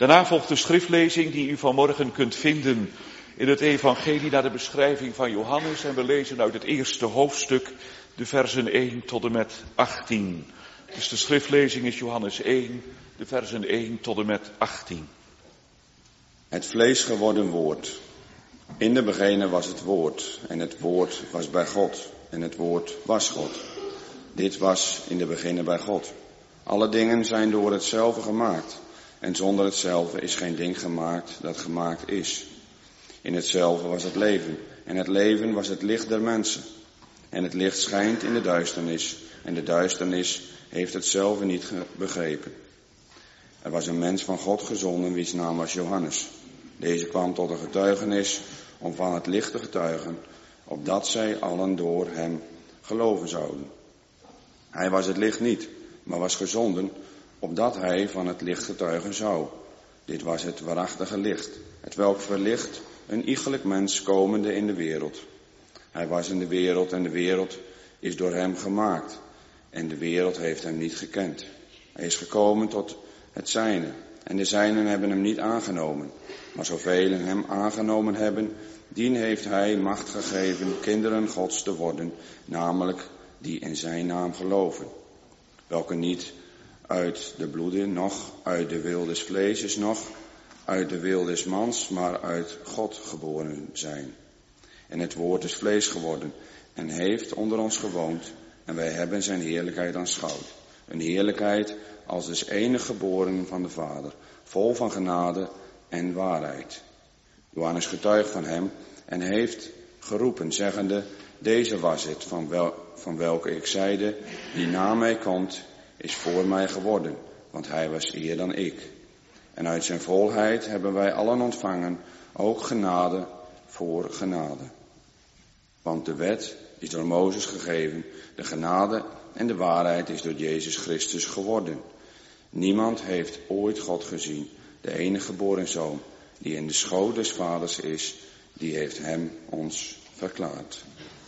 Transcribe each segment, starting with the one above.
Daarna volgt de schriftlezing die u vanmorgen kunt vinden in het evangelie naar de beschrijving van Johannes. En we lezen uit het eerste hoofdstuk de versen 1 tot en met 18. Dus de schriftlezing is Johannes 1, de versen 1 tot en met 18. Het vlees geworden woord. In de begene was het woord en het woord was bij God en het woord was God. Dit was in de begine bij God. Alle dingen zijn door hetzelfde gemaakt en zonder hetzelfde is geen ding gemaakt dat gemaakt is. In hetzelfde was het leven en het leven was het licht der mensen. En het licht schijnt in de duisternis en de duisternis heeft hetzelfde niet begrepen. Er was een mens van God gezonden wiens naam was Johannes. Deze kwam tot een getuigenis om van het licht te getuigen, opdat zij allen door hem geloven zouden. Hij was het licht niet, maar was gezonden, opdat hij van het licht getuigen zou. Dit was het waarachtige licht, het welk verlicht een iegelijk mens komende in de wereld. Hij was in de wereld en de wereld is door hem gemaakt. En de wereld heeft hem niet gekend. Hij is gekomen tot het zijne. En de zijnen hebben hem niet aangenomen. Maar zoveel hem aangenomen hebben, dien heeft hij macht gegeven kinderen Gods te worden. Namelijk die in zijn naam geloven. Welke niet uit de bloede, noch uit de wil des vleeses, noch uit de wil des mans, maar uit God geboren zijn. En het woord is vlees geworden en heeft onder ons gewoond. En wij hebben zijn heerlijkheid aanschouwd. Een heerlijkheid als des enige geboren van de Vader, vol van genade en waarheid. Johannes getuigt van hem en heeft geroepen, zeggende, deze was het van welke ik zeide, die na mij komt, is voor mij geworden, want hij was eer dan ik. En uit zijn volheid hebben wij allen ontvangen, ook genade voor genade. Want de wet is door Mozes gegeven, de genade en de waarheid is door Jezus Christus geworden. Niemand heeft ooit God gezien, de enige geboren Zoon, die in de schoot des Vaders is, die heeft hem ons verklaard.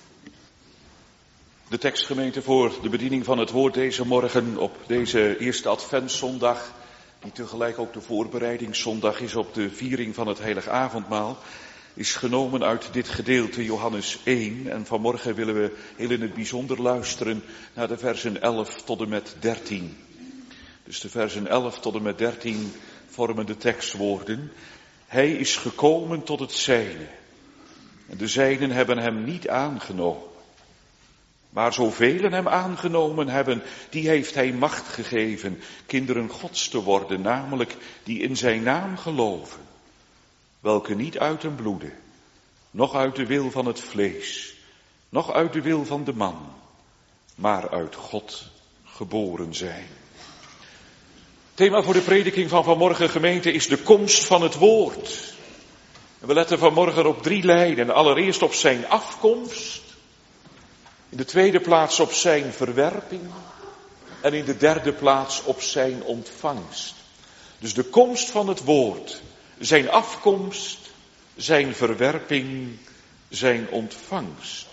De tekstgemeente voor de bediening van het woord deze morgen op deze eerste adventszondag, die tegelijk ook de voorbereidingszondag is op de viering van het heilig avondmaal, is genomen uit dit gedeelte Johannes 1. En vanmorgen willen we heel in het bijzonder luisteren naar de versen 11 tot en met 13. Dus de versen 11 tot en met 13 vormen de tekstwoorden. Hij is gekomen tot het zijne. En de zijnen hebben hem niet aangenomen. Maar zoveel hem aangenomen hebben, die heeft hij macht gegeven kinderen Gods te worden, namelijk die in zijn naam geloven. Welke niet uit den bloede, noch uit de wil van het vlees, noch uit de wil van de man, maar uit God geboren zijn. Thema voor de prediking van vanmorgen, gemeente, is de komst van het woord. En we letten vanmorgen op 3 lijnen. Allereerst op zijn afkomst, in de tweede plaats op zijn verwerping en in de derde plaats op zijn ontvangst. Dus de komst van het woord, zijn afkomst, zijn verwerping, zijn ontvangst.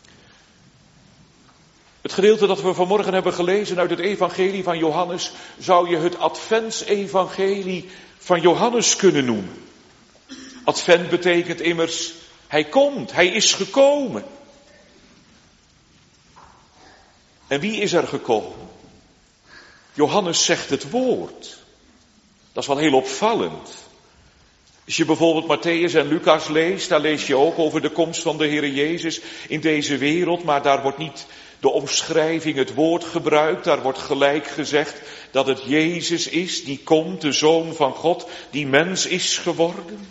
Het gedeelte dat we vanmorgen hebben gelezen uit het evangelie van Johannes zou je het adventsevangelie van Johannes kunnen noemen. Advent betekent immers, hij komt, hij is gekomen. En wie is er gekomen? Johannes zegt het woord. Dat is wel heel opvallend. Als je bijvoorbeeld Matthäus en Lucas leest, daar lees je ook over de komst van de Heere Jezus in deze wereld, maar daar wordt niet de omschrijving, het woord gebruikt. Daar wordt gelijk gezegd dat het Jezus is, die komt, de Zoon van God, die mens is geworden.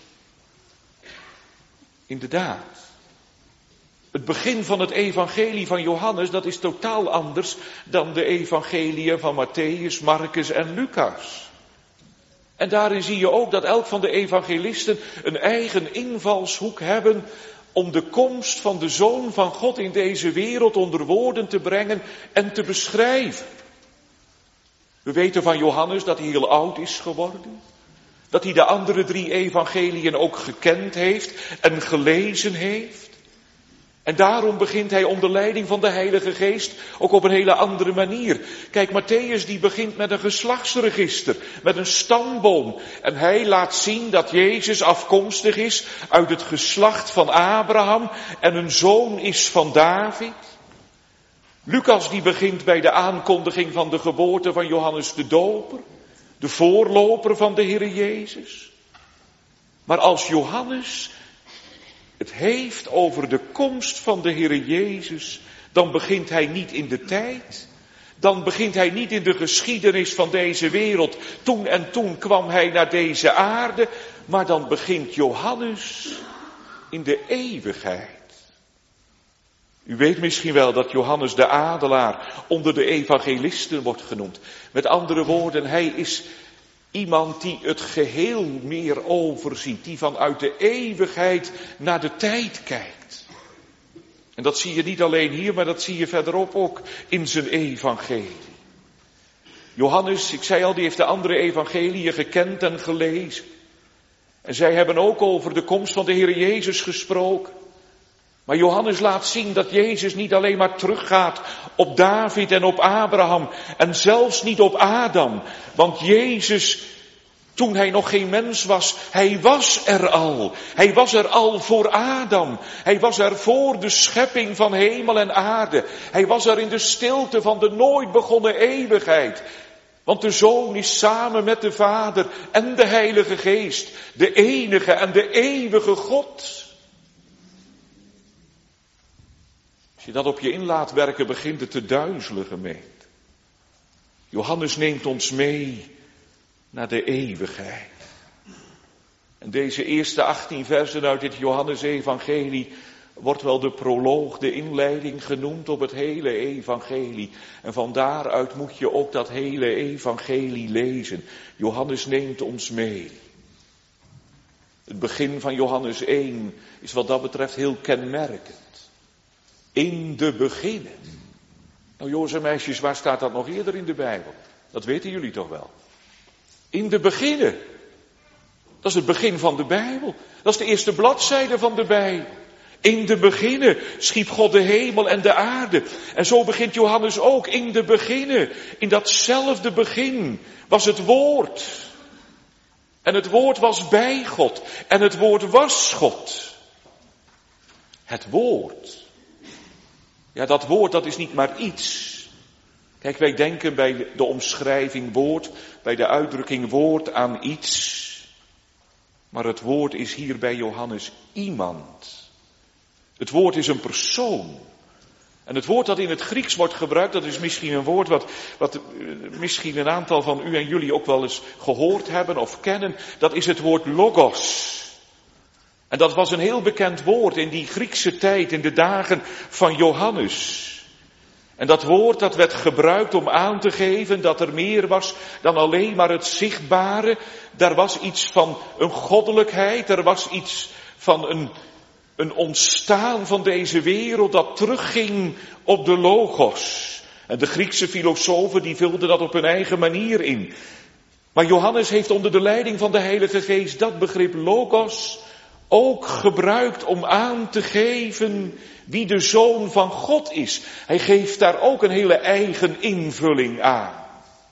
Inderdaad. Het begin van het evangelie van Johannes, dat is totaal anders dan de evangeliën van Matthäus, Marcus en Lucas. En daarin zie je ook dat elk van de evangelisten een eigen invalshoek hebben om de komst van de Zoon van God in deze wereld onder woorden te brengen en te beschrijven. We weten van Johannes dat hij heel oud is geworden. Dat hij de andere 3 evangeliën ook gekend heeft en gelezen heeft. En daarom begint hij onder leiding van de Heilige Geest ook op een hele andere manier. Kijk, Mattheüs die begint met een geslachtsregister, met een stamboom. En hij laat zien dat Jezus afkomstig is uit het geslacht van Abraham en een zoon is van David. Lucas die begint bij de aankondiging van de geboorte van Johannes de Doper, de voorloper van de Heere Jezus. Maar als Johannes het heeft over de komst van de Heere Jezus, dan begint hij niet in de tijd. Dan begint hij niet in de geschiedenis van deze wereld. Toen en toen kwam hij naar deze aarde, maar dan begint Johannes in de eeuwigheid. U weet misschien wel dat Johannes de Adelaar onder de evangelisten wordt genoemd. Met andere woorden, hij is iemand die het geheel meer overziet, die vanuit de eeuwigheid naar de tijd kijkt. En dat zie je niet alleen hier, maar dat zie je verderop ook in zijn evangelie. Johannes, ik zei al, die heeft de andere evangeliën gekend en gelezen. En zij hebben ook over de komst van de Heer Jezus gesproken. Maar Johannes laat zien dat Jezus niet alleen maar teruggaat op David en op Abraham en zelfs niet op Adam. Want Jezus, toen hij nog geen mens was, hij was er al. Hij was er al voor Adam. Hij was er voor de schepping van hemel en aarde. Hij was er in de stilte van de nooit begonnen eeuwigheid. Want de Zoon is samen met de Vader en de Heilige Geest, de enige en de eeuwige God. Als je dat op je in laat werken, begint het te duizelen, gemeente. Johannes neemt ons mee naar de eeuwigheid. En deze eerste 18 versen uit dit Johannes-evangelie wordt wel de proloog, de inleiding genoemd op het hele evangelie. En van daaruit moet je ook dat hele evangelie lezen. Johannes neemt ons mee. Het begin van Johannes 1 is wat dat betreft heel kenmerkend. In de beginnen. Nou jongens en meisjes, waar staat dat nog eerder in de Bijbel? Dat weten jullie toch wel. In de beginnen. Dat is het begin van de Bijbel. Dat is de eerste bladzijde van de Bijbel. In de beginnen schiep God de hemel en de aarde. En zo begint Johannes ook. In de beginnen. In datzelfde begin was het woord. En het woord was bij God. En het woord was God. Het woord. Ja, dat woord, dat is niet maar iets. Kijk, wij denken bij de omschrijving woord, bij de uitdrukking woord aan iets. Maar het woord is hier bij Johannes iemand. Het woord is een persoon. En het woord dat in het Grieks wordt gebruikt, dat is misschien een woord wat misschien een aantal van u en jullie ook wel eens gehoord hebben of kennen. Dat is het woord logos. En dat was een heel bekend woord in die Griekse tijd, in de dagen van Johannes. En dat woord dat werd gebruikt om aan te geven dat er meer was dan alleen maar het zichtbare. Daar was iets van een goddelijkheid, er was iets van een ontstaan van deze wereld dat terugging op de logos. En de Griekse filosofen die vulden dat op hun eigen manier in. Maar Johannes heeft onder de leiding van de Heilige Geest dat begrip logos ook gebruikt om aan te geven wie de Zoon van God is. Hij geeft daar ook een hele eigen invulling aan.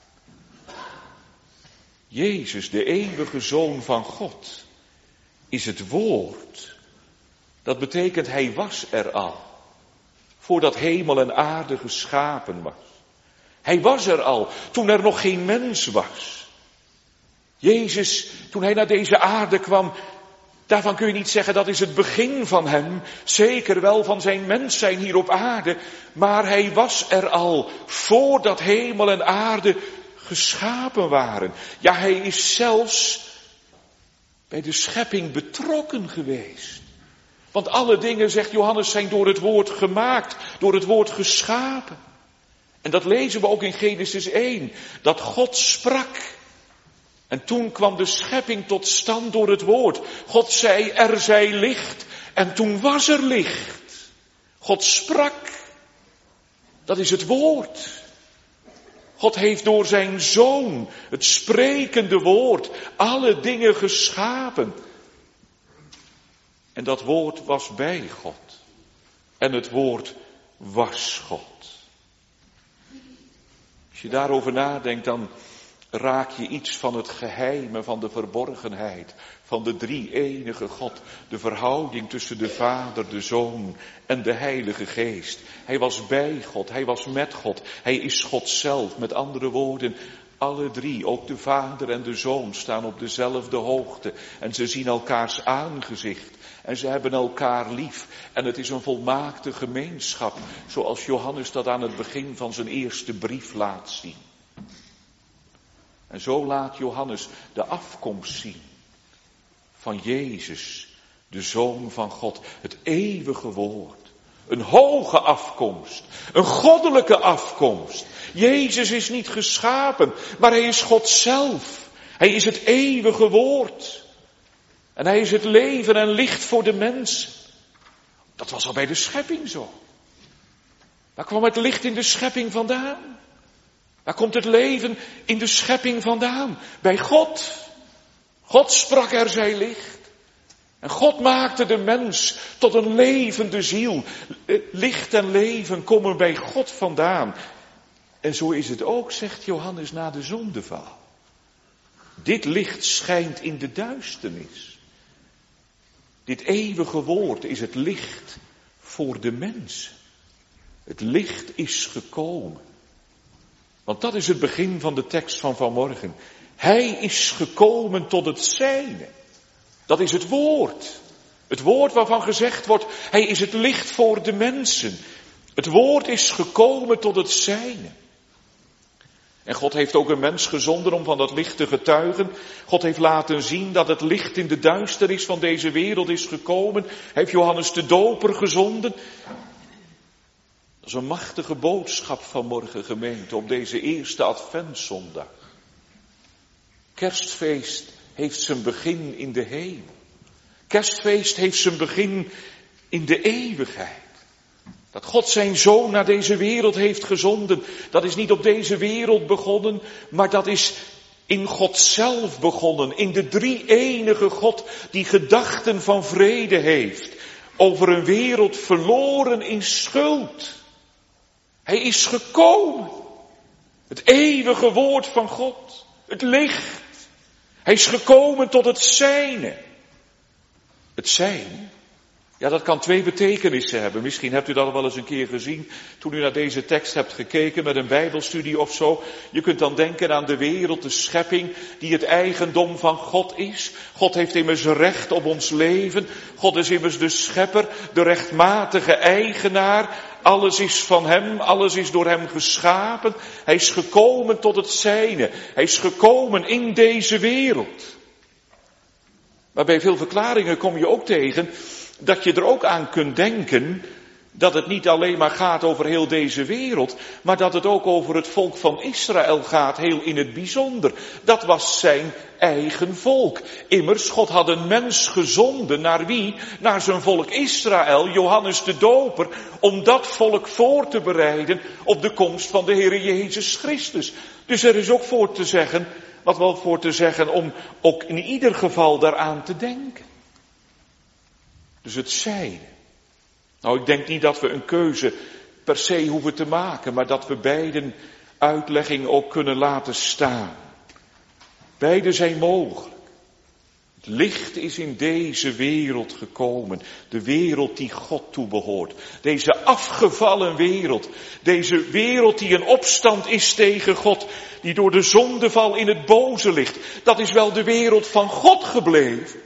Jezus, de eeuwige Zoon van God, is het woord. Dat betekent, hij was er al, voordat hemel en aarde geschapen was. Hij was er al, toen er nog geen mens was. Jezus, toen hij naar deze aarde kwam, daarvan kun je niet zeggen dat is het begin van hem, zeker wel van zijn mens zijn hier op aarde, maar hij was er al voordat hemel en aarde geschapen waren. Ja, hij is zelfs bij de schepping betrokken geweest. Want alle dingen, zegt Johannes, zijn door het woord gemaakt, door het woord geschapen. En dat lezen we ook in Genesis 1, dat God sprak. En toen kwam de schepping tot stand door het woord. God zei, er zij licht. En toen was er licht. God sprak. Dat is het woord. God heeft door zijn Zoon, het sprekende woord, alle dingen geschapen. En dat woord was bij God. en het woord was God. Als je daarover nadenkt, dan raak je iets van het geheime, van de verborgenheid, van de drie-enige God. De verhouding tussen de Vader, de Zoon en de Heilige Geest. Hij was bij God, hij was met God, hij is God zelf. Met andere woorden, alle drie, ook de Vader en de Zoon, staan op dezelfde hoogte. En ze zien elkaars aangezicht. En ze hebben elkaar lief. En het is een volmaakte gemeenschap. Zoals Johannes dat aan het begin van zijn eerste brief laat zien. En zo laat Johannes de afkomst zien. Van Jezus, de Zoon van God. Het eeuwige woord. Een hoge afkomst. Een goddelijke afkomst. Jezus is niet geschapen, maar hij is God zelf. Hij is het eeuwige woord. En hij is het leven en licht voor de mensen. Dat was al bij de schepping zo. Daar kwam het licht in de schepping vandaan. Daar komt het leven in de schepping vandaan. Bij God. God sprak er zij licht. En God maakte de mens tot een levende ziel. Licht en leven komen bij God vandaan. En zo is het ook, zegt Johannes, na de zondeval. Dit licht schijnt in de duisternis. Dit eeuwige woord is het licht voor de mensen. Het licht is gekomen. Want dat is het begin van de tekst van vanmorgen. Hij is gekomen tot het zijne. Dat is het woord. Het woord waarvan gezegd wordt, hij is het licht voor de mensen. Het woord is gekomen tot het zijne. En God heeft ook een mens gezonden om van dat licht te getuigen. God heeft laten zien dat het licht in de duisternis van deze wereld is gekomen. Hij heeft Johannes de Doper gezonden. Dat is een machtige boodschap vanmorgen, gemeente, op deze eerste Adventszondag. Kerstfeest heeft zijn begin in de hemel. Kerstfeest heeft zijn begin in de eeuwigheid. Dat God zijn Zoon naar deze wereld heeft gezonden, dat is niet op deze wereld begonnen, maar dat is in God zelf begonnen. In de drie-enige God die gedachten van vrede heeft over een wereld verloren in schuld. Hij is gekomen. Het eeuwige woord van God. Het licht. Hij is gekomen tot het zijne. Het zijne. Ja, dat kan twee betekenissen hebben. Misschien hebt u dat al wel eens een keer gezien toen u naar deze tekst hebt gekeken met een bijbelstudie of zo. Je kunt dan denken aan de wereld, de schepping, die het eigendom van God is. God heeft immers recht op ons leven. God is immers de schepper, de rechtmatige eigenaar. Alles is van hem, alles is door hem geschapen. Hij is gekomen tot het zijne. Hij is gekomen in deze wereld. Maar bij veel verklaringen kom je ook tegen dat je er ook aan kunt denken dat het niet alleen maar gaat over heel deze wereld, maar dat het ook over het volk van Israël gaat, heel in het bijzonder. Dat was zijn eigen volk. Immers, God had een mens gezonden, naar wie? Naar zijn volk Israël, Johannes de Doper, om dat volk voor te bereiden op de komst van de Heere Jezus Christus. Dus er is ook voor te zeggen, wat wel voor te zeggen, om ook in ieder geval daaraan te denken. Dus het zijne. Nou, ik denk niet dat we een keuze per se hoeven te maken, maar dat we beiden uitlegging ook kunnen laten staan. Beide zijn mogelijk. Het licht is in deze wereld gekomen. De wereld die God toebehoort. Deze afgevallen wereld. Deze wereld die in opstand is tegen God. Die door de zondeval in het boze ligt. Dat is wel de wereld van God gebleven.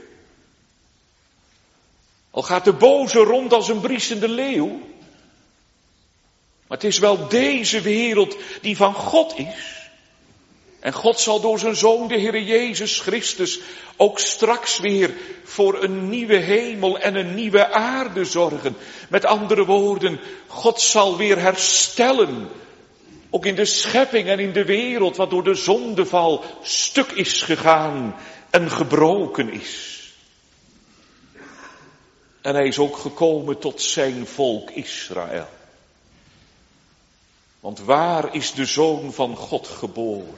Al gaat de boze rond als een briesende leeuw. Maar het is wel deze wereld die van God is. En God zal door zijn Zoon, de Heere Jezus Christus, ook straks weer voor een nieuwe hemel en een nieuwe aarde zorgen. Met andere woorden, God zal weer herstellen. Ook in de schepping en in de wereld, wat door de zondeval stuk is gegaan en gebroken is. En hij is ook gekomen tot zijn volk Israël. Want waar is de Zoon van God geboren?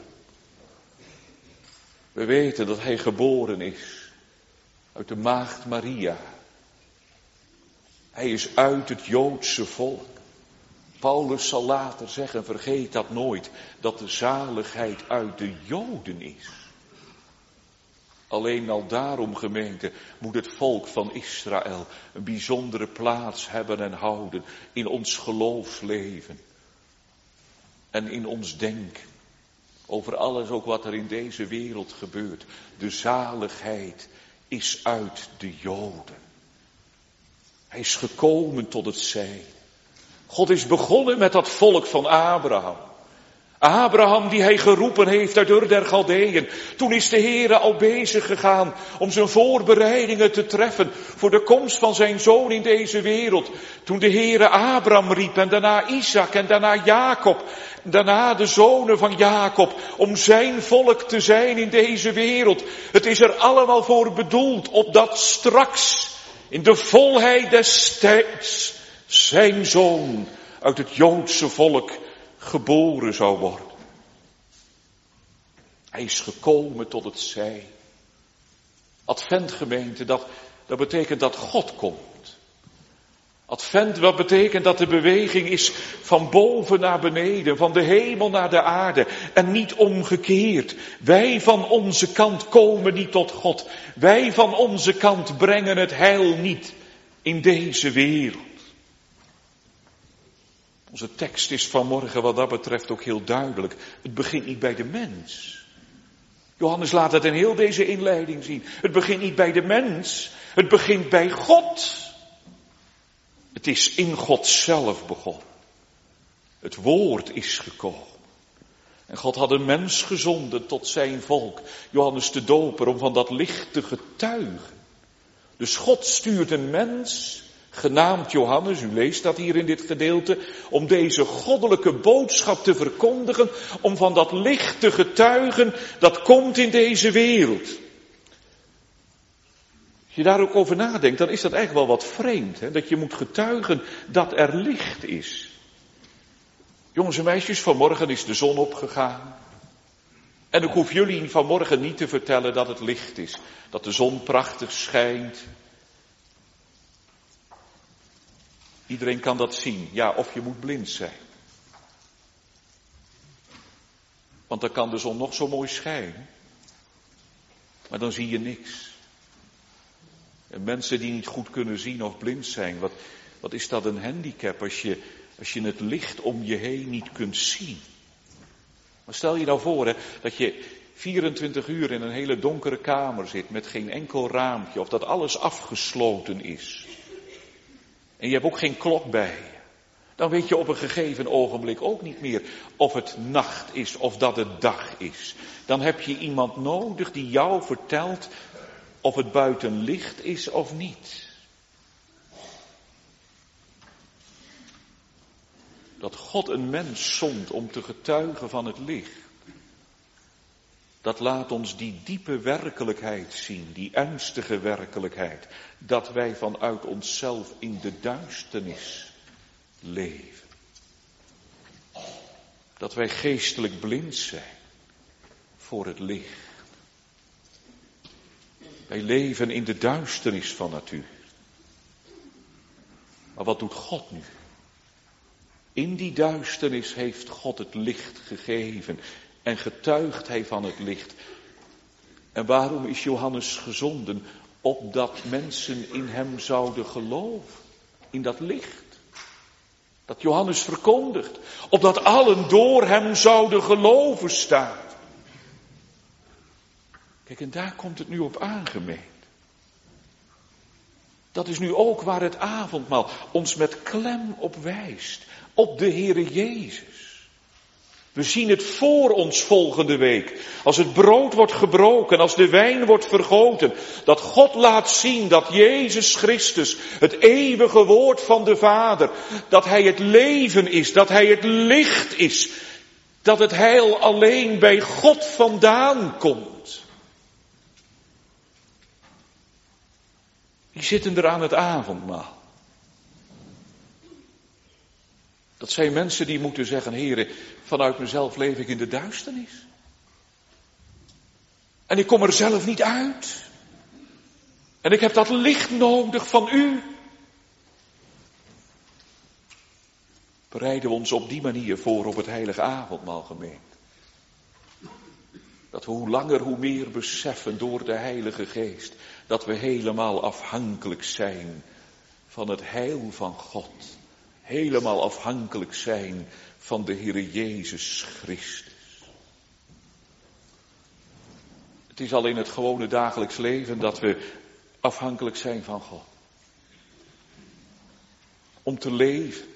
We weten dat hij geboren is uit de maagd Maria. Hij is uit het Joodse volk. Paulus zal later zeggen, vergeet dat nooit, dat de zaligheid uit de Joden is. Alleen al daarom, gemeente, moet het volk van Israël een bijzondere plaats hebben en houden in ons geloofsleven. En in ons denken. Over alles ook wat er in deze wereld gebeurt. De zaligheid is uit de Joden. Hij is gekomen tot het zijn. God is begonnen met dat volk van Abraham. Abraham die hij geroepen heeft uit Ur der Galdeeën. Toen is de Heere al bezig gegaan om zijn voorbereidingen te treffen voor de komst van zijn zoon in deze wereld. Toen de Heere Abraham riep en daarna Isaac en daarna Jacob. Daarna de zonen van Jacob om zijn volk te zijn in deze wereld. Het is er allemaal voor bedoeld opdat straks in de volheid des tijds zijn zoon uit het Joodse volk geboren zou worden. Hij is gekomen tot het zijn. Adventgemeente, dat betekent dat God komt. Advent, wat betekent dat de beweging is van boven naar beneden, van de hemel naar de aarde en niet omgekeerd. Wij van onze kant komen niet tot God. Wij van onze kant brengen het heil niet in deze wereld. Onze tekst is vanmorgen wat dat betreft ook heel duidelijk. Het begint niet bij de mens. Johannes laat het in heel deze inleiding zien. Het begint niet bij de mens. Het begint bij God. Het is in God zelf begonnen. Het woord is gekomen. En God had een mens gezonden tot zijn volk. Johannes de Doper, om van dat licht te getuigen. Dus God stuurt een mens, genaamd Johannes, u leest dat hier in dit gedeelte, om deze goddelijke boodschap te verkondigen, om van dat licht te getuigen, dat komt in deze wereld. Als je daar ook over nadenkt, dan is dat eigenlijk wel wat vreemd, hè? Dat je moet getuigen dat er licht is. Jongens en meisjes, vanmorgen is de zon opgegaan. En ik hoef jullie vanmorgen niet te vertellen dat het licht is, dat de zon prachtig schijnt. Iedereen kan dat zien, ja, of je moet blind zijn. Want dan kan de zon nog zo mooi schijnen, maar dan zie je niks. En mensen die niet goed kunnen zien of blind zijn, wat is dat een handicap als je het licht om je heen niet kunt zien. Maar stel je nou voor, hè, dat je 24 uur in een hele donkere kamer zit met geen enkel raampje, of dat alles afgesloten is. En je hebt ook geen klok bij je. Dan weet je op een gegeven ogenblik ook niet meer of het nacht is of dat het dag is. Dan heb je iemand nodig die jou vertelt of het buiten licht is of niet. Dat God een mens zond om te getuigen van het licht. Dat laat ons die diepe werkelijkheid zien, die ernstige werkelijkheid. Dat wij vanuit onszelf in de duisternis leven. Dat wij geestelijk blind zijn voor het licht. Wij leven in de duisternis van natuur. Maar wat doet God nu? In die duisternis heeft God het licht gegeven en getuigt hij van het licht. En waarom is Johannes gezonden? Opdat mensen in hem zouden geloven, in dat licht. Dat Johannes verkondigt, opdat allen door hem zouden geloven staat. Kijk, en daar komt het nu op aangemeend. Dat is nu ook waar het avondmaal ons met klem op wijst. Op de Heere Jezus. We zien het voor ons volgende week. Als het brood wordt gebroken, als de wijn wordt vergoten. Dat God laat zien dat Jezus Christus het eeuwige woord van de Vader. Dat Hij het leven is, dat Hij het licht is. Dat het heil alleen bij God vandaan komt. Die zitten er aan het avondmaal. Dat zijn mensen die moeten zeggen, Heere, vanuit mezelf leef ik in de duisternis. En ik kom er zelf niet uit. En ik heb dat licht nodig van u. bereiden we ons op die manier voor op het heilige avondmaal, gemeente. Dat we hoe langer hoe meer beseffen door de Heilige Geest dat we helemaal afhankelijk zijn van het heil van God. Helemaal afhankelijk zijn van de Heere Jezus Christus. Het is al in het gewone dagelijks leven dat we afhankelijk zijn van God. Om te leven.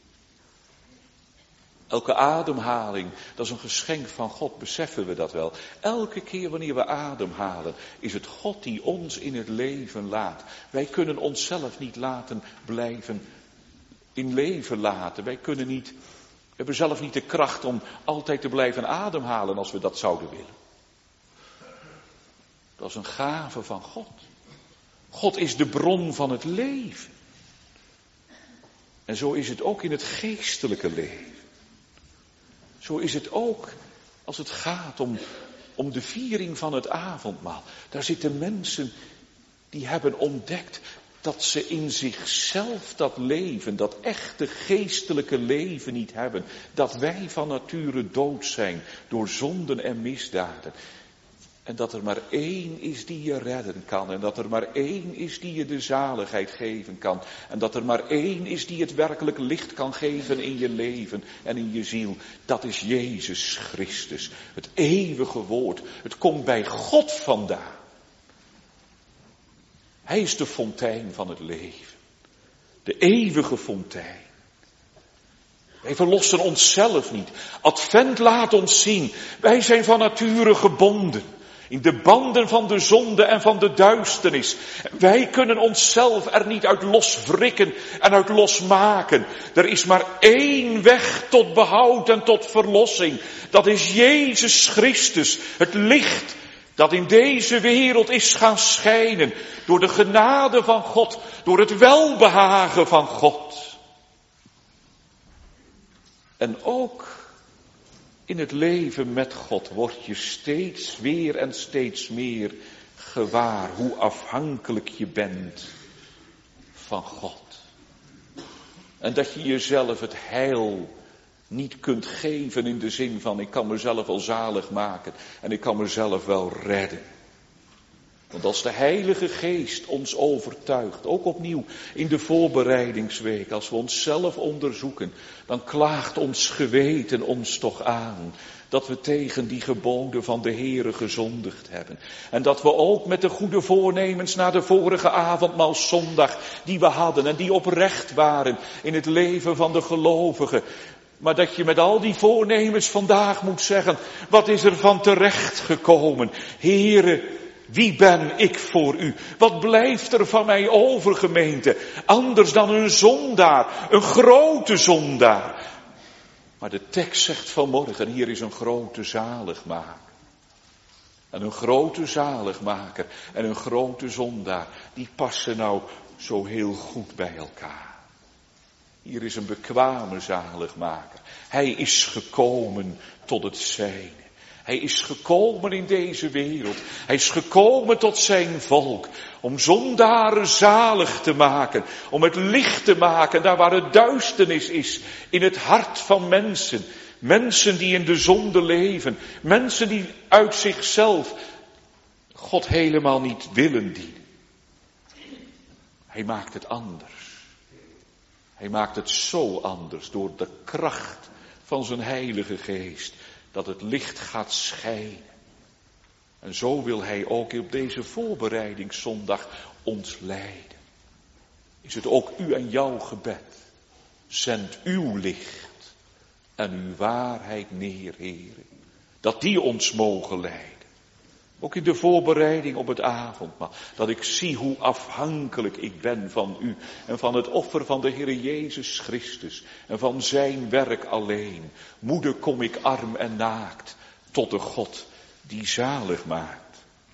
Elke ademhaling, dat is een geschenk van God, beseffen we dat wel. Elke keer wanneer we ademhalen, is het God die ons in het leven laat. Wij kunnen onszelf niet laten blijven in leven laten. We hebben zelf niet de kracht om altijd te blijven ademhalen als we dat zouden willen. Dat is een gave van God. God is de bron van het leven. En zo is het ook in het geestelijke leven. Zo is het ook als het gaat om de viering van het avondmaal. Daar zitten mensen die hebben ontdekt dat ze in zichzelf dat leven, dat echte geestelijke leven niet hebben. Dat wij van nature dood zijn door zonden en misdaden. En dat er maar één is die je redden kan. En dat er maar één is die je de zaligheid geven kan. En dat er maar één is die het werkelijk licht kan geven in je leven en in je ziel. Dat is Jezus Christus. Het eeuwige woord. Het komt bij God vandaan. Hij is de fontein van het leven. De eeuwige fontein. Wij verlossen onszelf niet. Advent laat ons zien. Wij zijn van nature gebonden. In de banden van de zonde en van de duisternis. Wij kunnen onszelf er niet uit loswrikken en uit losmaken. Er is maar één weg tot behoud en tot verlossing. Dat is Jezus Christus. Het licht dat in deze wereld is gaan schijnen. Door de genade van God. Door het welbehagen van God. En ook in het leven met God word je steeds weer en steeds meer gewaar hoe afhankelijk je bent van God. En dat je jezelf het heil niet kunt geven in de zin van ik kan mezelf wel zalig maken en ik kan mezelf wel redden. Want als de Heilige Geest ons overtuigt, ook opnieuw in de voorbereidingsweek, als we onszelf onderzoeken, dan klaagt ons geweten ons toch aan dat we tegen die geboden van de Heere gezondigd hebben. En dat we ook met de goede voornemens na de vorige avondmaalszondag die we hadden en die oprecht waren in het leven van de gelovigen. Maar dat je met al die voornemens vandaag moet zeggen, wat is er van terecht gekomen? Heere, wie ben ik voor u? Wat blijft er van mij over, gemeente? Anders dan een zondaar, een grote zondaar. Maar de tekst zegt vanmorgen, hier is een grote zaligmaker. En een grote zaligmaker en een grote zondaar, die passen nou zo heel goed bij elkaar. Hier is een bekwame zaligmaker. Hij is gekomen tot het zijne. Hij is gekomen in deze wereld. Hij is gekomen tot zijn volk. Om zondaren zalig te maken. Om het licht te maken daar waar het duisternis is. In het hart van mensen. Mensen die in de zonde leven. Mensen die uit zichzelf God helemaal niet willen dienen. Hij maakt het anders. Hij maakt het zo anders door de kracht van zijn Heilige Geest. Dat het licht gaat schijnen. En zo wil hij ook op deze voorbereidingszondag ons leiden. Is het ook u en jouw gebed? Zend uw licht en uw waarheid neer, Heere. Dat die ons mogen leiden. Ook in de voorbereiding op het avondmaal. Dat ik zie hoe afhankelijk ik ben van u. En van het offer van de Heer Jezus Christus. En van zijn werk alleen. Moeder kom ik arm en naakt. Tot de God die zalig maakt.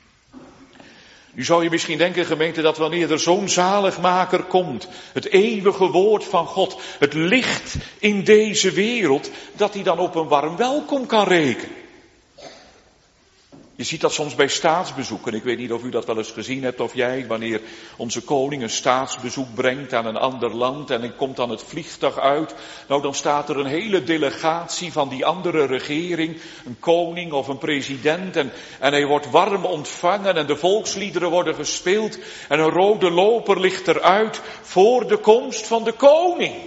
Nu zou je misschien denken, gemeente, dat wanneer er zo'n zaligmaker komt. Het eeuwige woord van God. Het licht in deze wereld. Dat hij dan op een warm welkom kan rekenen. Je ziet dat soms bij staatsbezoeken. Ik weet niet of u dat wel eens gezien hebt of jij, wanneer onze koning een staatsbezoek brengt aan een ander land en hij komt dan het vliegtuig uit. Nou, dan staat er een hele delegatie van die andere regering, een koning of een president en hij wordt warm ontvangen en de volksliederen worden gespeeld en een rode loper ligt eruit voor de komst van de koning.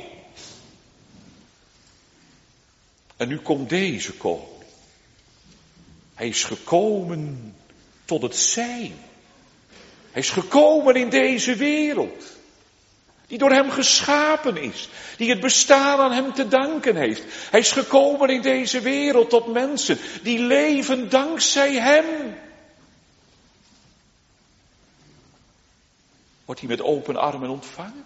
En nu komt deze koning. Hij is gekomen tot het zijn. Hij is gekomen in deze wereld. Die door hem geschapen is. Die het bestaan aan hem te danken heeft. Hij is gekomen in deze wereld tot mensen die leven dankzij hem. Wordt hij met open armen ontvangen?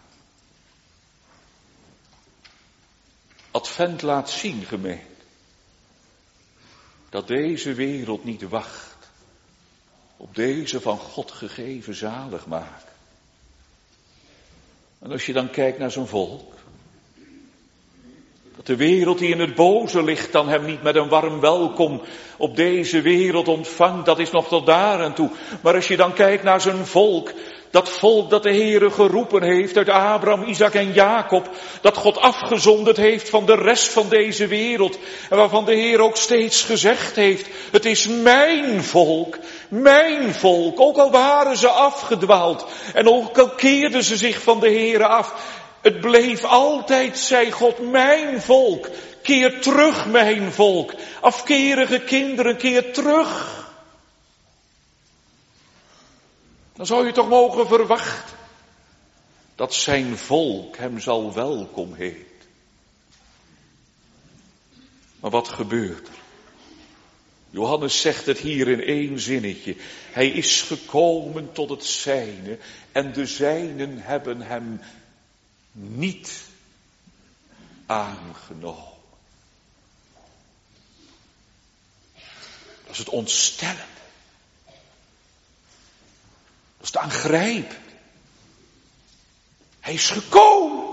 Advent laat zien, gemeente, dat deze wereld niet wacht op deze van God gegeven zaligmaker. En als je dan kijkt naar zijn volk, dat de wereld die in het boze ligt dan hem niet met een warm welkom op deze wereld ontvangt, dat is nog tot daar en toe. Maar als je dan kijkt naar zijn volk dat de Heere geroepen heeft uit Abraham, Isaac en Jacob, dat God afgezonderd heeft van de rest van deze wereld en waarvan de Heer ook steeds gezegd heeft, het is mijn volk, ook al waren ze afgedwaald en ook al keerden ze zich van de Heere af. Het bleef altijd, zei God, mijn volk. Keer terug, mijn volk. Afkerige kinderen, keer terug. Dan zou je toch mogen verwachten dat zijn volk hem zal welkom heet. Maar wat gebeurt er? Johannes zegt het hier in één zinnetje. Hij is gekomen tot het zijne en de zijnen hebben hem niet aangenomen. Dat is het ontstellende. Dat is het aangrijpend. Hij is gekomen.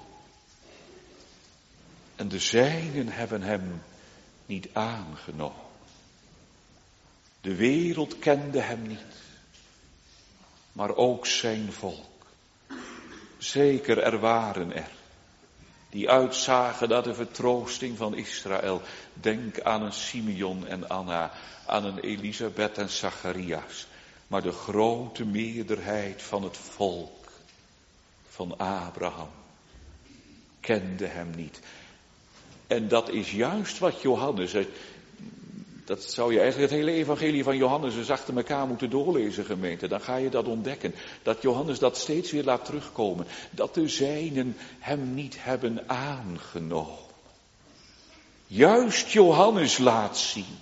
En de zijnen hebben hem niet aangenomen. De wereld kende hem niet. Maar ook zijn volk. Zeker, er waren er die uitzagen naar de vertroosting van Israël. Denk aan een Simeon en Anna, aan een Elisabeth en Zacharias. Maar de grote meerderheid van het volk van Abraham kende hem niet. En dat is juist wat Johannes, dat zou je eigenlijk het hele evangelie van Johannes eens achter elkaar moeten doorlezen, gemeente. Dan ga je dat ontdekken. Dat Johannes dat steeds weer laat terugkomen. Dat de zijnen hem niet hebben aangenomen. Juist Johannes laat zien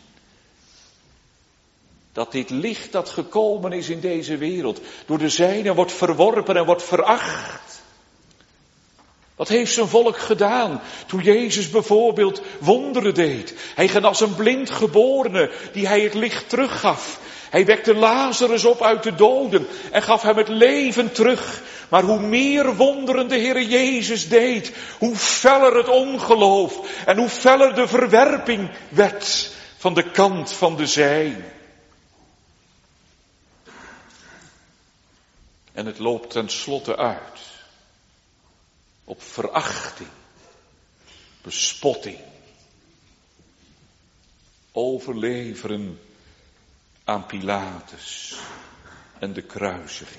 dat dit licht dat gekomen is in deze wereld door de zijnen wordt verworpen en wordt veracht. Wat heeft zijn volk gedaan toen Jezus bijvoorbeeld wonderen deed? Hij genas een blindgeborene die hij het licht teruggaf. Hij wekte Lazarus op uit de doden en gaf hem het leven terug. Maar hoe meer wonderen de Heere Jezus deed, hoe feller het ongeloof en hoe feller de verwerping werd van de kant van de zijnen. En het loopt tenslotte uit op verachting, bespotting, overleveren aan Pilatus en de kruisiging.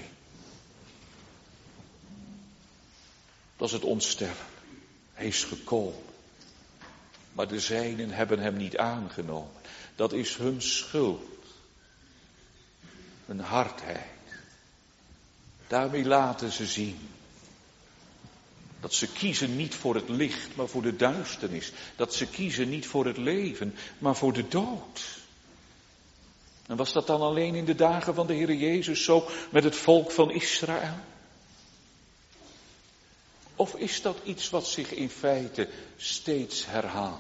Dat is het ontstellen. Hij is gekomen, maar de zijnen hebben hem niet aangenomen. Dat is hun schuld, hun hardheid. Daarmee laten ze zien dat ze kiezen niet voor het licht, maar voor de duisternis. Dat ze kiezen niet voor het leven, maar voor de dood. En was dat dan alleen in de dagen van de Heere Jezus zo met het volk van Israël? Of is dat iets wat zich in feite steeds herhaalt?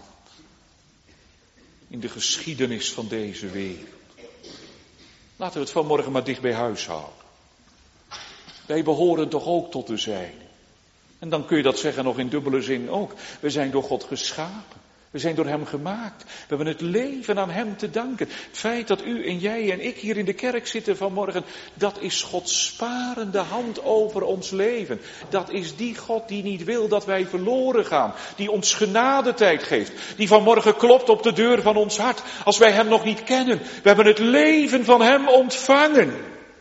In de geschiedenis van deze wereld. Laten we het vanmorgen maar dicht bij huis houden. Wij behoren toch ook tot de zijnen. En dan kun je dat zeggen nog in dubbele zin ook. We zijn door God geschapen. We zijn door hem gemaakt. We hebben het leven aan hem te danken. Het feit dat u en jij en ik hier in de kerk zitten vanmorgen, dat is Gods sparende hand over ons leven. Dat is die God die niet wil dat wij verloren gaan. Die ons genadetijd geeft. Die vanmorgen klopt op de deur van ons hart. Als wij hem nog niet kennen. We hebben het leven van hem ontvangen.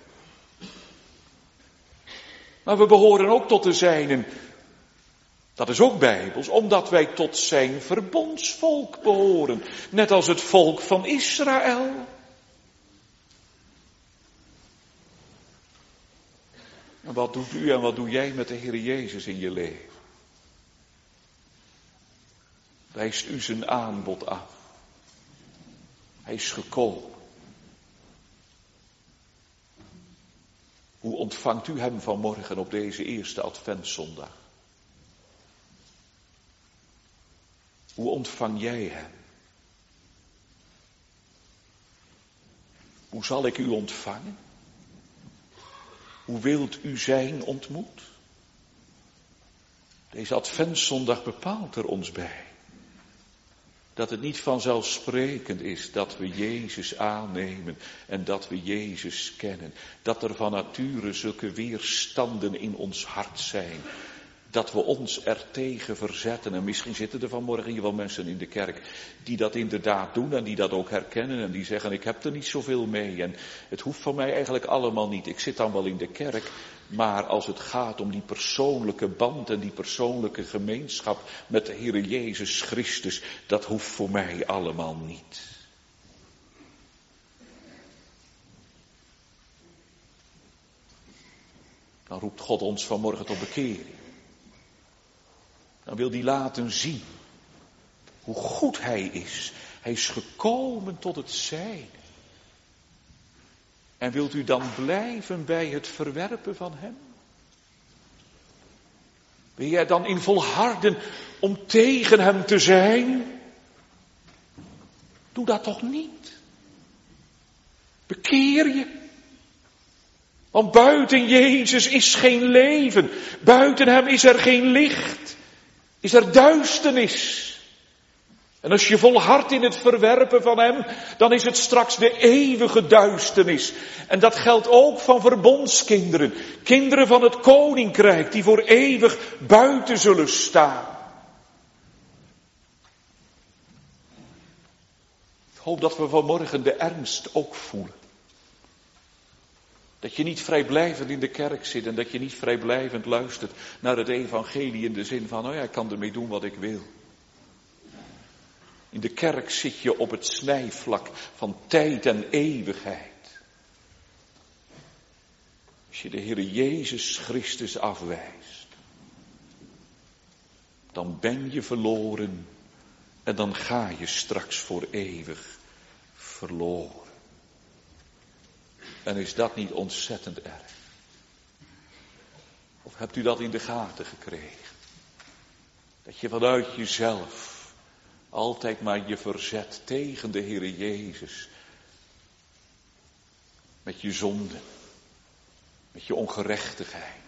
Maar we behoren ook tot de zijnen. Dat is ook bijbels, omdat wij tot zijn verbondsvolk behoren. Net als het volk van Israël. En wat doet u en wat doe jij met de Heer Jezus in je leven? Wijst u zijn aanbod af. Hij is gekomen. Hoe ontvangt u hem vanmorgen op deze eerste Adventszondag? Hoe ontvang jij hem? Hoe zal ik u ontvangen? Hoe wilt u zijn ontmoet? Deze Adventszondag bepaalt er ons bij. Dat het niet vanzelfsprekend is dat we Jezus aannemen en dat we Jezus kennen. Dat er van nature zulke weerstanden in ons hart zijn. Dat we ons ertegen verzetten. En misschien zitten er vanmorgen hier wel mensen in de kerk die dat inderdaad doen en die dat ook herkennen. En die zeggen, ik heb er niet zoveel mee en het hoeft van mij eigenlijk allemaal niet. Ik zit dan wel in de kerk, maar als het gaat om die persoonlijke band en die persoonlijke gemeenschap met de Heere Jezus Christus, dat hoeft voor mij allemaal niet. Dan roept God ons vanmorgen tot bekering. Dan wil hij laten zien hoe goed hij is. Hij is gekomen tot het zijne. En wilt u dan blijven bij het verwerpen van hem? Wil jij dan in volharden om tegen hem te zijn? Doe dat toch niet. Bekeer je. Want buiten Jezus is geen leven. Buiten hem is er geen licht. Is er duisternis. En als je volhardt in het verwerpen van hem, dan is het straks de eeuwige duisternis. En dat geldt ook van verbondskinderen. Kinderen van het koninkrijk die voor eeuwig buiten zullen staan. Ik hoop dat we vanmorgen de ernst ook voelen. Dat je niet vrijblijvend in de kerk zit en dat je niet vrijblijvend luistert naar het evangelie in de zin van, ik kan ermee doen wat ik wil. In de kerk zit je op het snijvlak van tijd en eeuwigheid. Als je de Heere Jezus Christus afwijst, dan ben je verloren en dan ga je straks voor eeuwig verloren. En is dat niet ontzettend erg? Of hebt u dat in de gaten gekregen? Dat je vanuit jezelf altijd maar je verzet tegen de Heere Jezus. Met je zonde. Met je ongerechtigheid.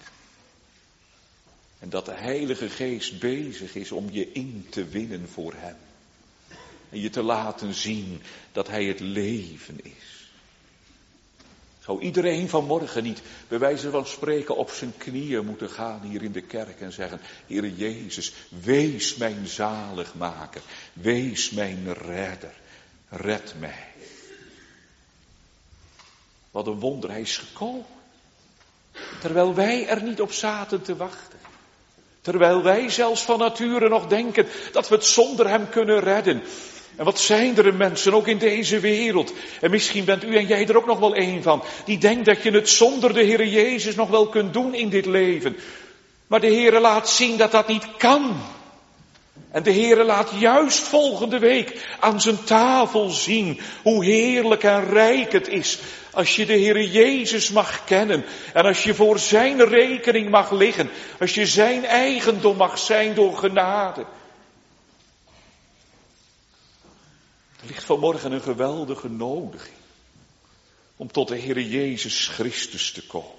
En dat de Heilige Geest bezig is om je in te winnen voor hem. En je te laten zien dat hij het leven is. Zou iedereen vanmorgen niet, bij wijze van spreken, op zijn knieën moeten gaan hier in de kerk en zeggen, Heere Jezus, wees mijn zaligmaker, wees mijn redder, red mij. Wat een wonder, hij is gekomen. Terwijl wij er niet op zaten te wachten. Terwijl wij zelfs van nature nog denken dat we het zonder hem kunnen redden. En wat zijn er mensen, ook in deze wereld. En misschien bent u en jij er ook nog wel een van. Die denkt dat je het zonder de Heere Jezus nog wel kunt doen in dit leven. Maar de Heere laat zien dat dat niet kan. En de Heere laat juist volgende week aan zijn tafel zien hoe heerlijk en rijk het is. Als je de Heere Jezus mag kennen. En als je voor zijn rekening mag liggen. Als je zijn eigendom mag zijn door genade. Er ligt vanmorgen een geweldige nodiging om tot de Heere Jezus Christus te komen.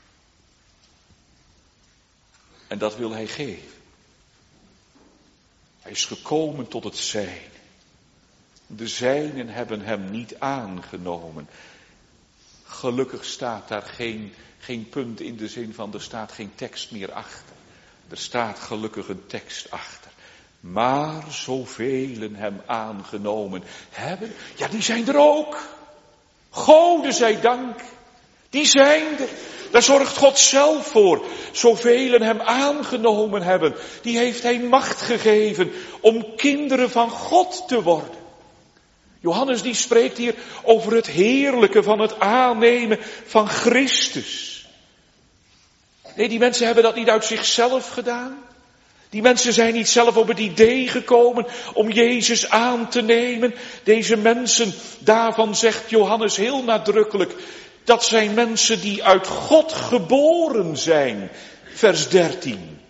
En dat wil hij geven. Hij is gekomen tot het zijne. De zijnen hebben hem niet aangenomen. Gelukkig staat daar geen punt in de zin van er staat geen tekst meer achter. Er staat gelukkig een tekst achter. Maar zoveel hem aangenomen hebben, ja, die zijn er ook. Gode zij dank. Die zijn er. Daar zorgt God zelf voor. Zoveel hem aangenomen hebben, die heeft hij macht gegeven om kinderen van God te worden. Johannes die spreekt hier over het heerlijke van het aannemen van Christus. Nee, die mensen hebben dat niet uit zichzelf gedaan. Die mensen zijn niet zelf op het idee gekomen om Jezus aan te nemen. Deze mensen, daarvan zegt Johannes heel nadrukkelijk, dat zijn mensen die uit God geboren zijn. Vers 13.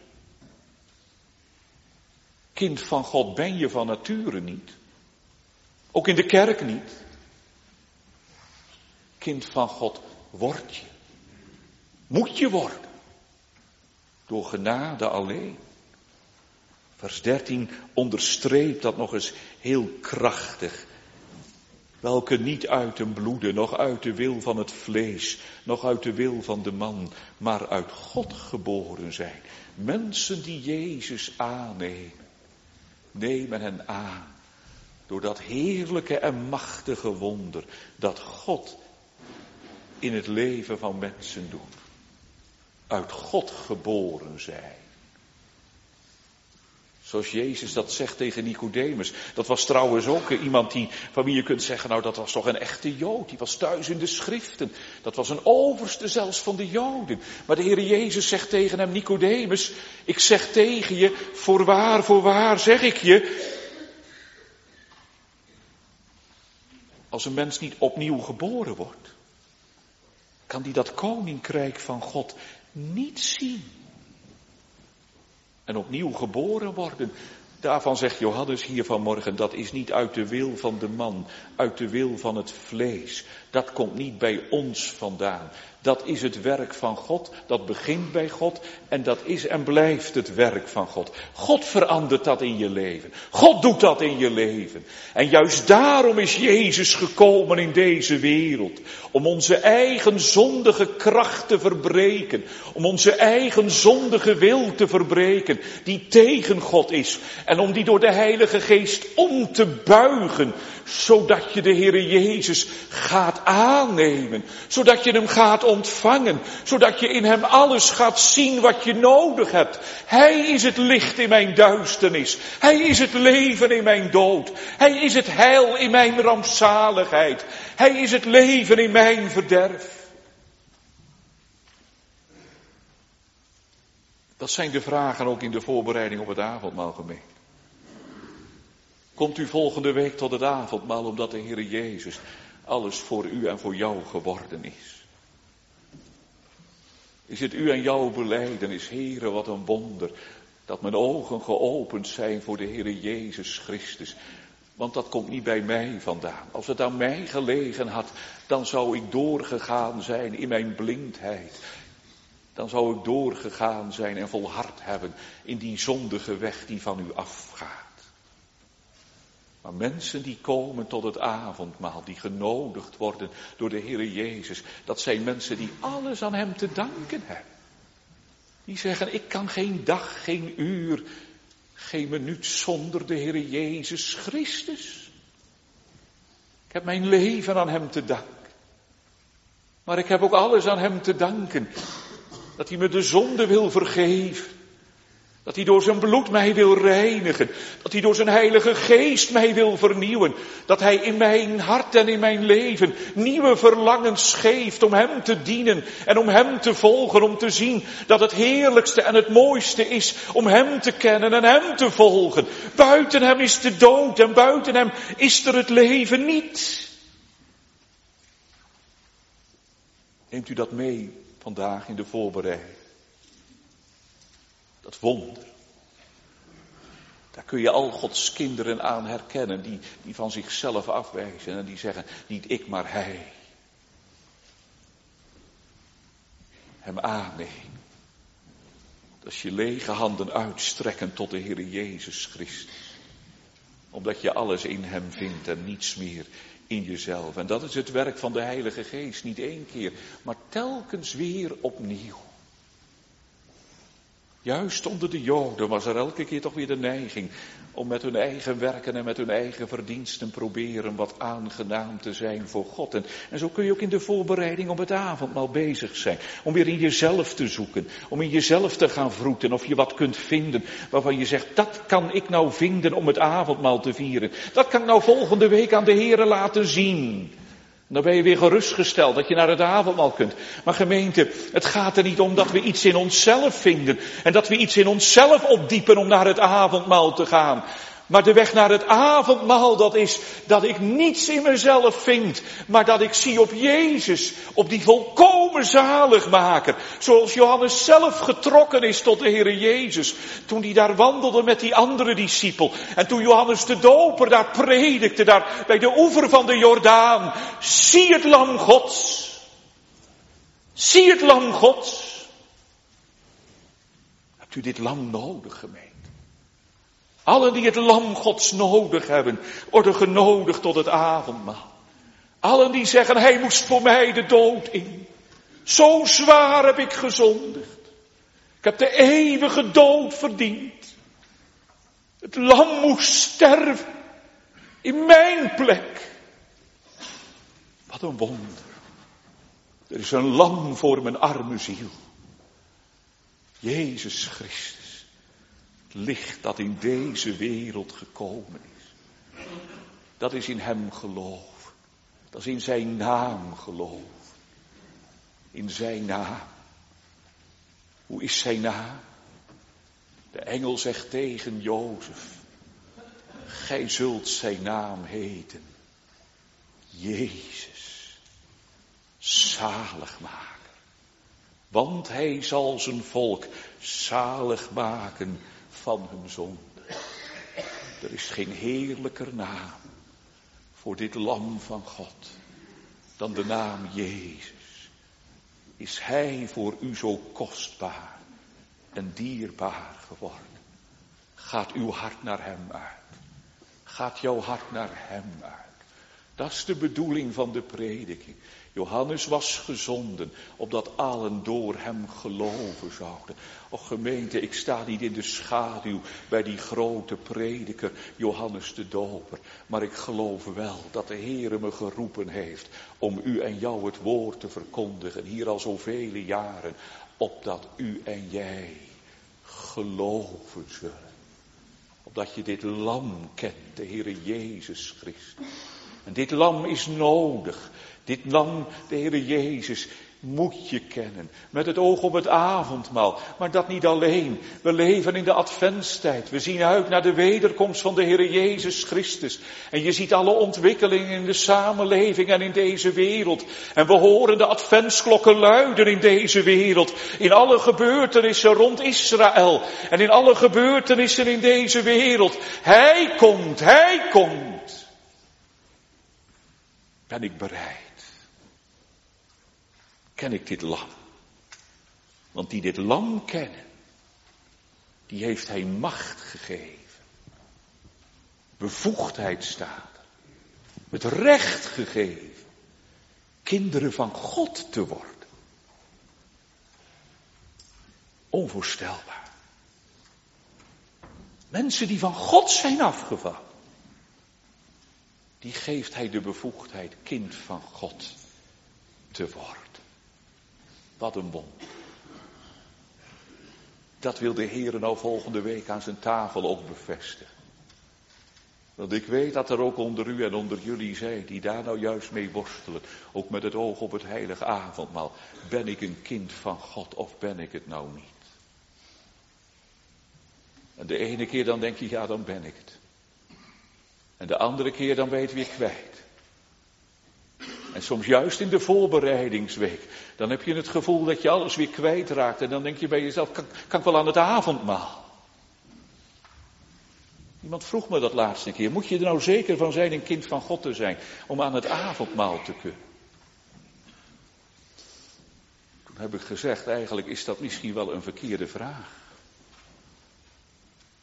Kind van God ben je van nature niet. Ook in de kerk niet. Kind van God word je. Moet je worden. Door genade alleen. Vers 13 onderstreept dat nog eens heel krachtig. Welke niet uit een bloede, nog uit de wil van het vlees, nog uit de wil van de man, maar uit God geboren zijn. Mensen die Jezus aannemen, nemen hen aan. Door dat heerlijke en machtige wonder dat God in het leven van mensen doet. Uit God geboren zijn. Zoals Jezus dat zegt tegen Nicodemus. Dat was trouwens ook iemand van wie je kunt zeggen, nou dat was toch een echte Jood. Die was thuis in de schriften. Dat was een overste zelfs van de Joden. Maar de Heer Jezus zegt tegen hem, Nicodemus, ik zeg tegen je, voorwaar zeg ik je. Als een mens niet opnieuw geboren wordt, kan die dat koninkrijk van God niet zien. En opnieuw geboren worden, daarvan zegt Johannes hier vanmorgen, dat is niet uit de wil van de man, uit de wil van het vlees. Dat komt niet bij ons vandaan. Dat is het werk van God, dat begint bij God en dat is en blijft het werk van God. God verandert dat in je leven. God doet dat in je leven. En juist daarom is Jezus gekomen in deze wereld. Om onze eigen zondige kracht te verbreken. Om onze eigen zondige wil te verbreken, die tegen God is. En om die door de Heilige Geest om te buigen, zodat je de Heere Jezus gaat aannemen. Zodat je hem gaat ontvangen. Zodat je in hem alles gaat zien wat je nodig hebt. Hij is het licht in mijn duisternis. Hij is het leven in mijn dood. Hij is het heil in mijn rampzaligheid. Hij is het leven in mijn verderf. Dat zijn de vragen ook in de voorbereiding op het avondmaal, gemeente. Komt u volgende week tot het avondmaal omdat de Heer Jezus alles voor u en voor jou geworden is? Is het u en jouw belijdenis, Heere, wat een wonder, dat mijn ogen geopend zijn voor de Heer Jezus Christus. Want dat komt niet bij mij vandaan. Als het aan mij gelegen had, dan zou ik doorgegaan zijn in mijn blindheid. Dan zou ik doorgegaan zijn en volhard hebben in die zondige weg die van u afgaat. Maar mensen die komen tot het avondmaal, die genodigd worden door de Heer Jezus, dat zijn mensen die alles aan hem te danken hebben. Die zeggen, ik kan geen dag, geen uur, geen minuut zonder de Heer Jezus Christus. Ik heb mijn leven aan hem te danken. Maar ik heb ook alles aan hem te danken. Dat hij me de zonde wil vergeven. Dat hij door zijn bloed mij wil reinigen. Dat hij door zijn Heilige Geest mij wil vernieuwen. Dat hij in mijn hart en in mijn leven nieuwe verlangens geeft om hem te dienen en om hem te volgen. Om te zien dat het heerlijkste en het mooiste is om hem te kennen en hem te volgen. Buiten hem is de dood en buiten hem is er het leven niet. Neemt u dat mee vandaag in de voorbereiding? Dat wonder. Daar kun je al Gods kinderen aan herkennen die van zichzelf afwijzen en die zeggen, niet ik maar hij. Hem aannemen. Dat is je lege handen uitstrekken tot de Heer Jezus Christus. Omdat je alles in hem vindt en niets meer in jezelf. En dat is het werk van de Heilige Geest. Niet één keer, maar telkens weer opnieuw. Juist onder de Joden was er elke keer toch weer de neiging om met hun eigen werken en met hun eigen verdiensten proberen wat aangenaam te zijn voor God. En zo kun je ook in de voorbereiding op het avondmaal bezig zijn. Om weer in jezelf te zoeken, om in jezelf te gaan vroeten of je wat kunt vinden waarvan je zegt, dat kan ik nou vinden om het avondmaal te vieren. Dat kan ik nou volgende week aan de Heere laten zien. Dan ben je weer gerustgesteld dat je naar het avondmaal kunt. Maar gemeente, het gaat er niet om dat we iets in onszelf vinden. En dat we iets in onszelf opdiepen om naar het avondmaal te gaan. Maar de weg naar het avondmaal, dat is dat ik niets in mezelf vind. Maar dat ik zie op Jezus, op die volkomen zaligmaker. Zoals Johannes zelf getrokken is tot de Heere Jezus. Toen hij daar wandelde met die andere discipel. En toen Johannes de Doper daar predikte, daar bij de oever van de Jordaan. Zie het lam Gods. Zie het lam Gods. Hebt u dit lam nodig, gemeente? Allen die het lam Gods nodig hebben, worden genodigd tot het avondmaal. Allen die zeggen, hij moest voor mij de dood in. Zo zwaar heb ik gezondigd. Ik heb de eeuwige dood verdiend. Het lam moest sterven. In mijn plek. Wat een wonder. Er is een lam voor mijn arme ziel. Jezus Christus. Het licht dat in deze wereld gekomen is. Dat is in hem geloof. Dat is in zijn naam geloof. In zijn naam. Hoe is zijn naam? De engel zegt tegen Jozef. Gij zult zijn naam heten. Jezus. Zaligmaker. Want hij zal zijn volk zalig maken van hun zonde. Er is geen heerlijker naam voor dit lam van God dan de naam Jezus. Is hij voor u zo kostbaar en dierbaar geworden? Gaat uw hart naar hem uit? Gaat jouw hart naar hem uit? Dat is de bedoeling van de prediking. Johannes was gezonden, opdat allen door hem geloven zouden. Och gemeente, ik sta niet in de schaduw bij die grote prediker Johannes de Doper. Maar ik geloof wel dat de Heere me geroepen heeft om u en jou het woord te verkondigen. Hier al zoveel jaren, opdat u en jij geloven zullen. Opdat je dit lam kent, de Heere Jezus Christus. En dit lam is nodig. Dit lam, de Heere Jezus, moet je kennen. Met het oog op het avondmaal. Maar dat niet alleen. We leven in de adventstijd. We zien uit naar de wederkomst van de Heere Jezus Christus. En je ziet alle ontwikkelingen in de samenleving en in deze wereld. En we horen de adventsklokken luiden in deze wereld. In alle gebeurtenissen rond Israël. En in alle gebeurtenissen in deze wereld. Hij komt, hij komt. Ben ik bereid? Ken ik dit lam? Want die dit lam kennen, die heeft hij macht gegeven. Bevoegdheid staat er. Het recht gegeven. Kinderen van God te worden. Onvoorstelbaar. Mensen die van God zijn afgevallen. Die geeft hij de bevoegdheid kind van God te worden. Wat een wonder. Dat wil de Heere nou volgende week aan zijn tafel ook bevestigen. Want ik weet dat er ook onder u en onder jullie zijn die daar nou juist mee worstelen. Ook met het oog op het heilige avondmaal. Ben ik een kind van God of ben ik het nou niet? En de ene keer dan denk je, ja dan ben ik het. En de andere keer dan ben je het weer kwijt. En soms juist in de voorbereidingsweek. Dan heb je het gevoel dat je alles weer kwijtraakt. En dan denk je bij jezelf, kan ik wel aan het avondmaal? Iemand vroeg me dat laatste keer. Moet je er nou zeker van zijn een kind van God te zijn? Om aan het avondmaal te kunnen? Toen heb ik gezegd, eigenlijk is dat misschien wel een verkeerde vraag.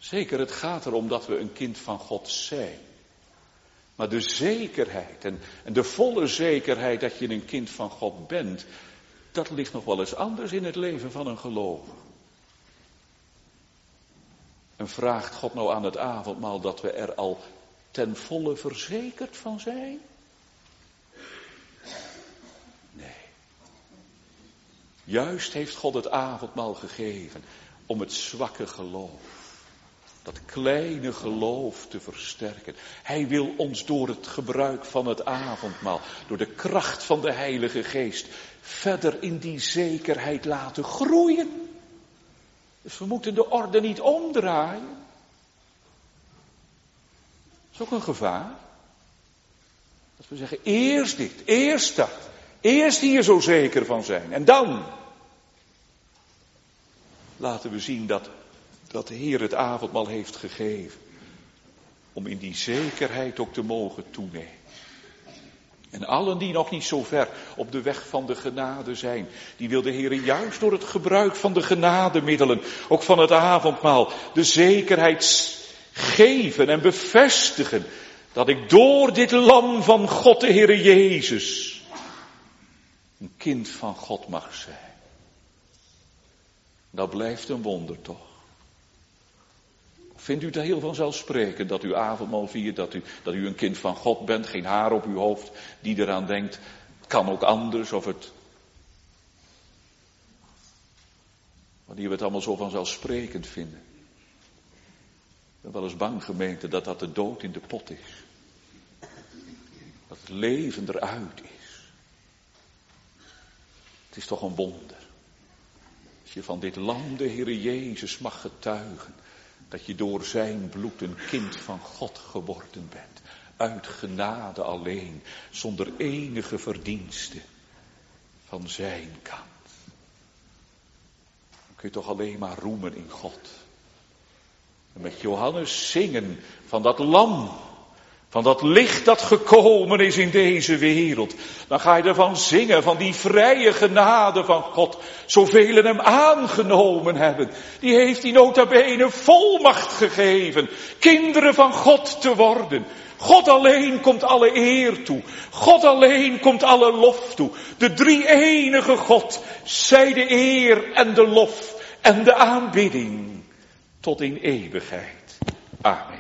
Zeker, het gaat erom dat we een kind van God zijn. Maar de zekerheid en de volle zekerheid dat je een kind van God bent, dat ligt nog wel eens anders in het leven van een gelovige. En vraagt God nou aan het avondmaal dat we er al ten volle verzekerd van zijn? Nee. Juist heeft God het avondmaal gegeven om het zwakke geloof, dat kleine geloof te versterken. Hij wil ons door het gebruik van het avondmaal, door de kracht van de Heilige Geest, verder in die zekerheid laten groeien. Dus we moeten de orde niet omdraaien. Dat is ook een gevaar. Dat we zeggen, eerst dit, eerst dat. Eerst hier zo zeker van zijn. En dan laten we zien dat de Heer het avondmaal heeft gegeven. Om in die zekerheid ook te mogen toenemen. En allen die nog niet zo ver op de weg van de genade zijn, die wil de Heer juist door het gebruik van de genademiddelen, ook van het avondmaal, de zekerheid geven en bevestigen dat ik door dit lam van God, de Heer Jezus, een kind van God mag zijn. Dat blijft een wonder toch? Vindt u het heel vanzelfsprekend dat u avondmaal viert, dat u een kind van God bent, geen haar op uw hoofd die eraan denkt, het kan ook anders of het... Wanneer we het allemaal zo vanzelfsprekend vinden. Ik ben wel eens bang, gemeente, dat de dood in de pot is. Dat het leven eruit is. Het is toch een wonder. Als je van dit lam, de Heer Jezus, mag getuigen. Dat je door zijn bloed een kind van God geworden bent. Uit genade alleen. Zonder enige verdienste van zijn kant. Dan kun je toch alleen maar roemen in God. En met Johannes zingen van dat lam. Van dat licht dat gekomen is in deze wereld. Dan ga je ervan zingen, van die vrije genade van God. Zoveel hem aangenomen hebben. Die heeft die nota bene volmacht gegeven. Kinderen van God te worden. God alleen komt alle eer toe. God alleen komt alle lof toe. De drie-enige God, zij de eer en de lof en de aanbidding. Tot in eeuwigheid. Amen.